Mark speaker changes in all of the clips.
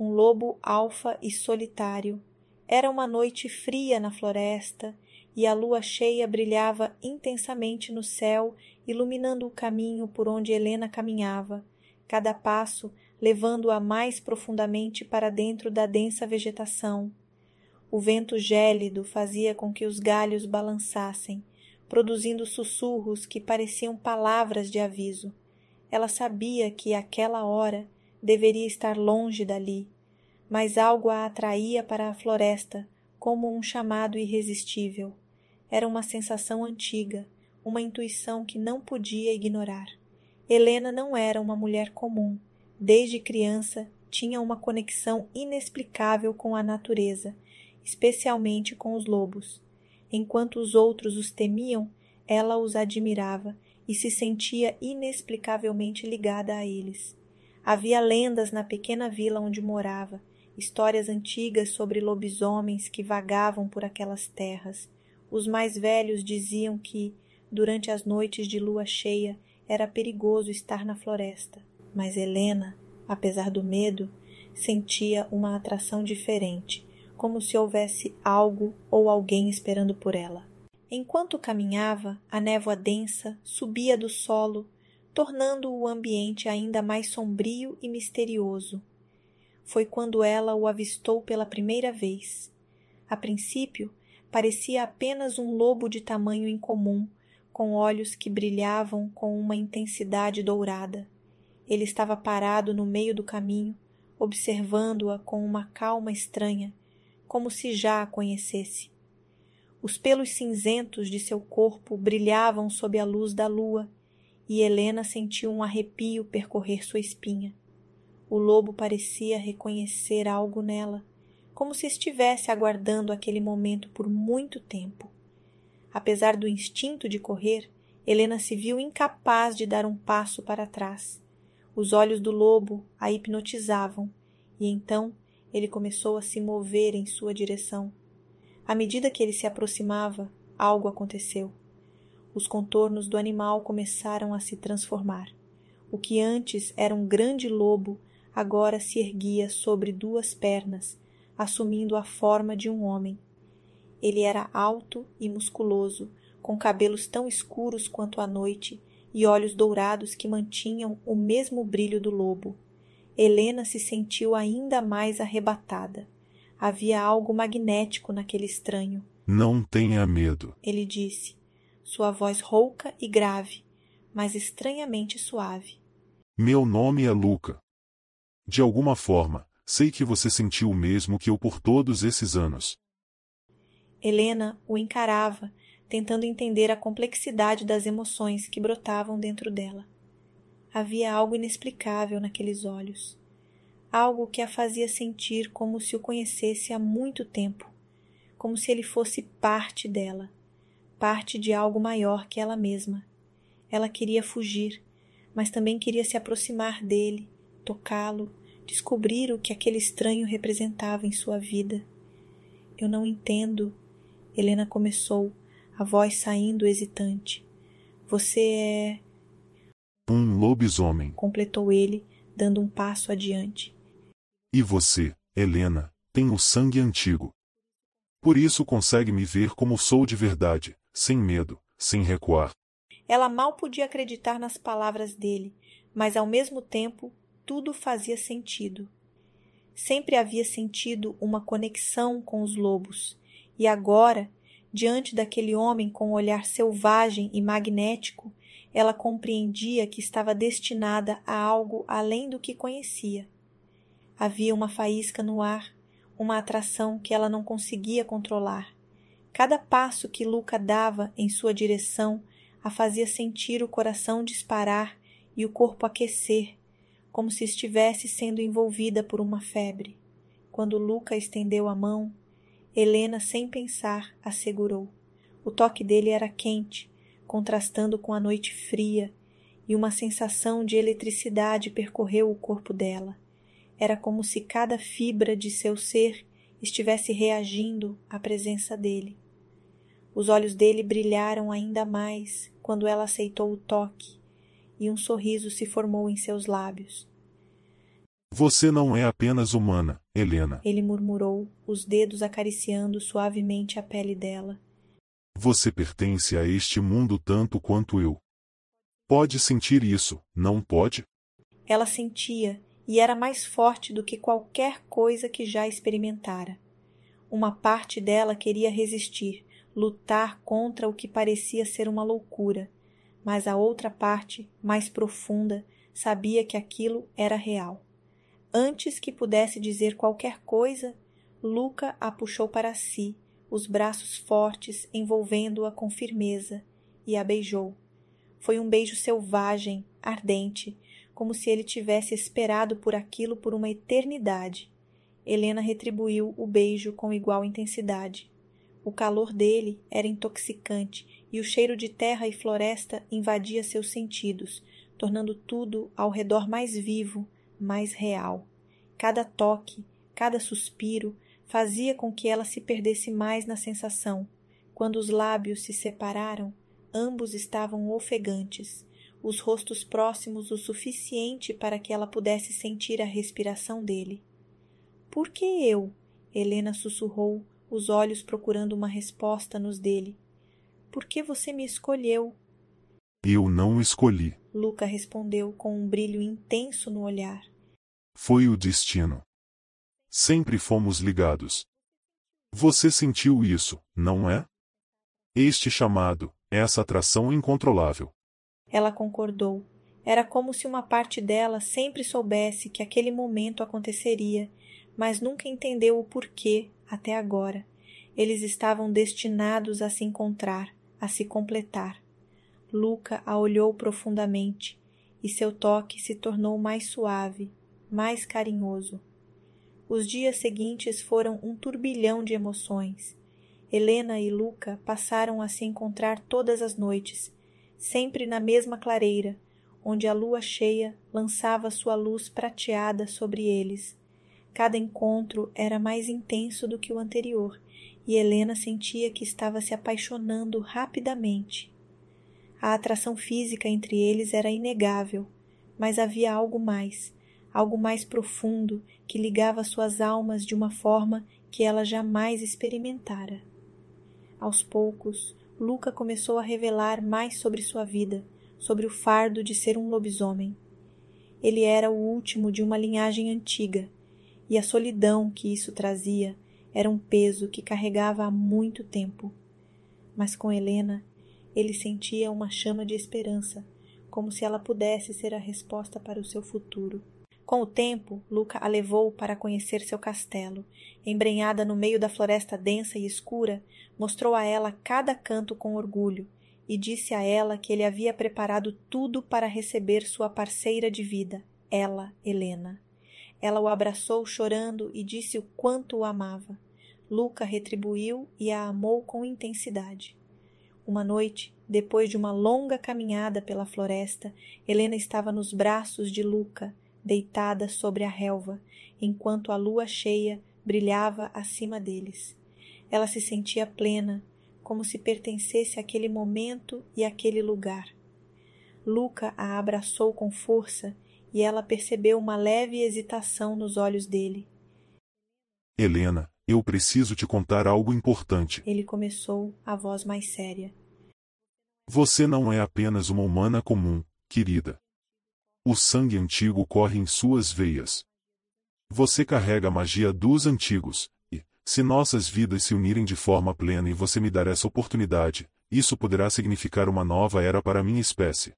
Speaker 1: um lobo alfa e solitário. Era uma noite fria na floresta e a lua cheia brilhava intensamente no céu, iluminando o caminho por onde Helena caminhava, cada passo levando-a mais profundamente para dentro da densa vegetação. O vento gélido fazia com que os galhos balançassem, produzindo sussurros que pareciam palavras de aviso. Ela sabia que, àquela hora, deveria estar longe dali, mas algo a atraía para a floresta, como um chamado irresistível. Era uma sensação antiga, uma intuição que não podia ignorar. Helena não era uma mulher comum. Desde criança, tinha uma conexão inexplicável com a natureza, especialmente com os lobos. Enquanto os outros os temiam, ela os admirava e se sentia inexplicavelmente ligada a eles. Havia lendas na pequena vila onde morava, histórias antigas sobre lobisomens que vagavam por aquelas terras. Os mais velhos diziam que, durante as noites de lua cheia, era perigoso estar na floresta. Mas Helena, apesar do medo, sentia uma atração diferente, como se houvesse algo ou alguém esperando por ela. Enquanto caminhava, a névoa densa subia do solo, tornando o ambiente ainda mais sombrio e misterioso. Foi quando ela o avistou pela primeira vez. A princípio, parecia apenas um lobo de tamanho incomum, com olhos que brilhavam com uma intensidade dourada. Ele estava parado no meio do caminho, observando-a com uma calma estranha, como se já a conhecesse. Os pelos cinzentos de seu corpo brilhavam sob a luz da lua, e Helena sentiu um arrepio percorrer sua espinha. O lobo parecia reconhecer algo nela, como se estivesse aguardando aquele momento por muito tempo. Apesar do instinto de correr, Helena se viu incapaz de dar um passo para trás. Os olhos do lobo a hipnotizavam, e então ele começou a se mover em sua direção. À medida que ele se aproximava, algo aconteceu. Os contornos do animal começaram a se transformar. O que antes era um grande lobo, agora se erguia sobre duas pernas, assumindo a forma de um homem. Ele era alto e musculoso, com cabelos tão escuros quanto a noite e olhos dourados que mantinham o mesmo brilho do lobo. Helena se sentiu ainda mais arrebatada. Havia algo magnético naquele estranho.
Speaker 2: Não tenha medo,
Speaker 1: ele disse, sua voz rouca e grave, mas estranhamente suave.
Speaker 2: Meu nome é Luca. De alguma forma, sei que você sentiu o mesmo que eu por todos esses anos.
Speaker 1: Helena o encarava, tentando entender a complexidade das emoções que brotavam dentro dela. Havia algo inexplicável naqueles olhos. Algo que a fazia sentir como se o conhecesse há muito tempo, como se ele fosse parte dela, parte de algo maior que ela mesma. Ela queria fugir, mas também queria se aproximar dele, tocá-lo, descobrir o que aquele estranho representava em sua vida. Eu não entendo, Helena começou, a voz saindo hesitante. Você é...
Speaker 2: Um lobisomem,
Speaker 1: completou ele, dando um passo adiante.
Speaker 2: E você, Helena, tem o sangue antigo. Por isso consegue me ver como sou de verdade, sem medo, sem recuar.
Speaker 1: Ela mal podia acreditar nas palavras dele, mas ao mesmo tempo tudo fazia sentido. Sempre havia sentido uma conexão com os lobos, e agora, diante daquele homem com um olhar selvagem e magnético, ela compreendia que estava destinada a algo além do que conhecia. Havia uma faísca no ar, uma atração que ela não conseguia controlar. Cada passo que Luca dava em sua direção a fazia sentir o coração disparar e o corpo aquecer, como se estivesse sendo envolvida por uma febre. Quando Luca estendeu a mão, Helena, sem pensar, a segurou. O toque dele era quente, contrastando com a noite fria, e uma sensação de eletricidade percorreu o corpo dela. Era como se cada fibra de seu ser estivesse reagindo à presença dele. Os olhos dele brilharam ainda mais quando ela aceitou o toque, e um sorriso se formou em seus lábios.
Speaker 2: Você não é apenas humana, Helena.
Speaker 1: Ele murmurou, os dedos acariciando suavemente a pele dela.
Speaker 2: Você pertence a este mundo tanto quanto eu. Pode sentir isso, não pode?
Speaker 1: Ela sentia, e era mais forte do que qualquer coisa que já experimentara. Uma parte dela queria resistir, lutar contra o que parecia ser uma loucura, mas a outra parte, mais profunda, sabia que aquilo era real. Antes que pudesse dizer qualquer coisa, Luca a puxou para si, os braços fortes envolvendo-a com firmeza, e a beijou. Foi um beijo selvagem, ardente, como se ele tivesse esperado por aquilo por uma eternidade. Helena retribuiu o beijo com igual intensidade. O calor dele era intoxicante e o cheiro de terra e floresta invadia seus sentidos, tornando tudo ao redor mais vivo, mais real. Cada toque, cada suspiro fazia com que ela se perdesse mais na sensação. Quando os lábios se separaram, ambos estavam ofegantes, os rostos próximos o suficiente para que ela pudesse sentir a respiração dele. — Por que eu? Helena sussurrou, os olhos procurando uma resposta nos dele. — Por que você me escolheu?
Speaker 2: Eu não escolhi.
Speaker 1: Luca respondeu com um brilho intenso no olhar.
Speaker 2: Foi o destino. Sempre fomos ligados. Você sentiu isso, não é? Este chamado, essa atração incontrolável.
Speaker 1: Ela concordou. Era como se uma parte dela sempre soubesse que aquele momento aconteceria, mas nunca entendeu o porquê até agora. Eles estavam destinados a se encontrar, a se completar. Luca a olhou profundamente, e seu toque se tornou mais suave, mais carinhoso. Os dias seguintes foram um turbilhão de emoções. Helena e Luca passaram a se encontrar todas as noites, sempre na mesma clareira, onde a lua cheia lançava sua luz prateada sobre eles. Cada encontro era mais intenso do que o anterior, e Helena sentia que estava se apaixonando rapidamente. A atração física entre eles era inegável, mas havia algo mais profundo que ligava suas almas de uma forma que ela jamais experimentara. Aos poucos, Luca começou a revelar mais sobre sua vida, sobre o fardo de ser um lobisomem. Ele era o último de uma linhagem antiga, e a solidão que isso trazia era um peso que carregava há muito tempo. Mas com Helena, ele sentia uma chama de esperança, como se ela pudesse ser a resposta para o seu futuro. Com o tempo, Luca a levou para conhecer seu castelo. Embrenhada no meio da floresta densa e escura, mostrou a ela cada canto com orgulho e disse a ela que ele havia preparado tudo para receber sua parceira de vida, ela, Helena. Ela o abraçou chorando e disse o quanto o amava. Luca retribuiu e a amou com intensidade. Uma noite, depois de uma longa caminhada pela floresta, Helena estava nos braços de Luca, deitada sobre a relva, enquanto a lua cheia brilhava acima deles. Ela se sentia plena, como se pertencesse àquele momento e àquele lugar. Luca a abraçou com força e ela percebeu uma leve hesitação nos olhos dele.
Speaker 2: — Helena, eu preciso te contar algo importante.
Speaker 1: Ele começou, a voz mais séria.
Speaker 2: Você não é apenas uma humana comum, querida. O sangue antigo corre em suas veias. Você carrega a magia dos antigos, e, se nossas vidas se unirem de forma plena e você me dar essa oportunidade, isso poderá significar uma nova era para a minha espécie.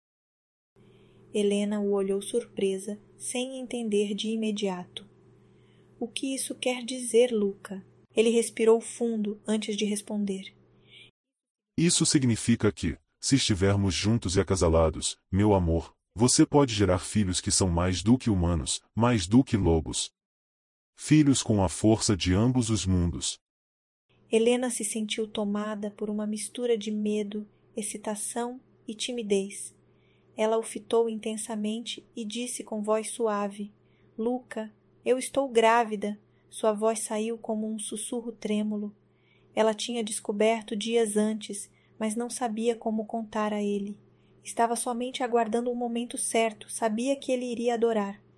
Speaker 1: Helena o olhou surpresa, sem entender de imediato. O que isso quer dizer, Luca? Ele respirou fundo antes de responder.
Speaker 2: Isso significa que, se estivermos juntos e acasalados, meu amor, você pode gerar filhos que são mais do que humanos, mais do que lobos. Filhos com a força de ambos os mundos.
Speaker 1: Helena se sentiu tomada por uma mistura de medo, excitação e timidez. Ela o fitou intensamente e disse com voz suave: Luca, eu estou grávida. Sua voz saiu como um sussurro trêmulo. Ela tinha descoberto dias antes, mas não sabia como contar a ele. Estava somente aguardando o momento certo, sabia que ele iria adorar.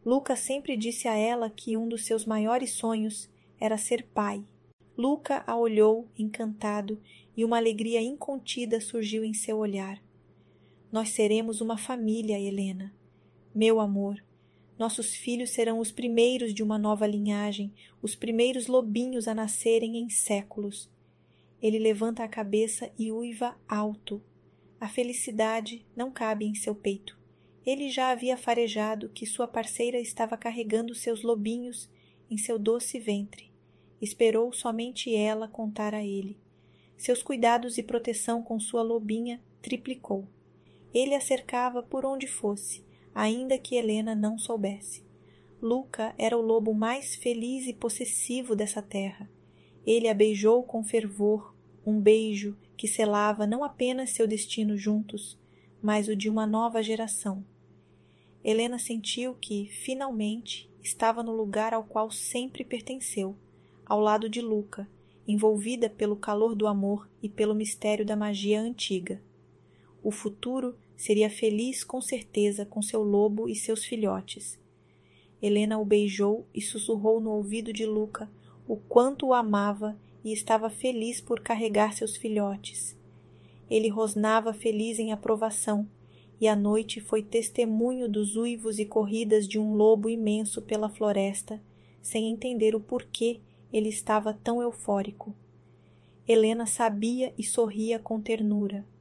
Speaker 1: Luca sempre disse a ela que um dos seus maiores sonhos era ser pai. Luca a olhou, encantado, e uma alegria incontida surgiu em seu olhar. Nós seremos uma família, Helena. Meu amor, nossos filhos serão os primeiros de uma nova linhagem, os primeiros lobinhos a nascerem em séculos. Ele levanta a cabeça e uiva alto. A felicidade não cabe em seu peito. Ele já havia farejado que sua parceira estava carregando seus lobinhos em seu doce ventre. Esperou somente ela contar a ele. Seus cuidados e proteção com sua lobinha triplicou. Ele a cercava por onde fosse, ainda que Helena não soubesse. Luca era o lobo mais feliz e possessivo dessa terra. Ele a beijou com fervor, um beijo que selava não apenas seu destino juntos, mas o de uma nova geração. Helena sentiu que, finalmente, estava no lugar ao qual sempre pertenceu, ao lado de Luca, envolvida pelo calor do amor e pelo mistério da magia antiga. O futuro seria feliz com certeza com seu lobo e seus filhotes. Helena o beijou e sussurrou no ouvido de Luca o quanto o amava e estava feliz por carregar seus filhotes. Ele rosnava feliz em aprovação, e a noite foi testemunho dos uivos e corridas de um lobo imenso pela floresta, sem entender o porquê ele estava tão eufórico. Helena sabia e sorria com ternura.